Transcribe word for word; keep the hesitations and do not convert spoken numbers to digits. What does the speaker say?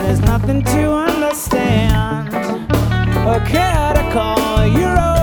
there's nothing to understand or care to call your own.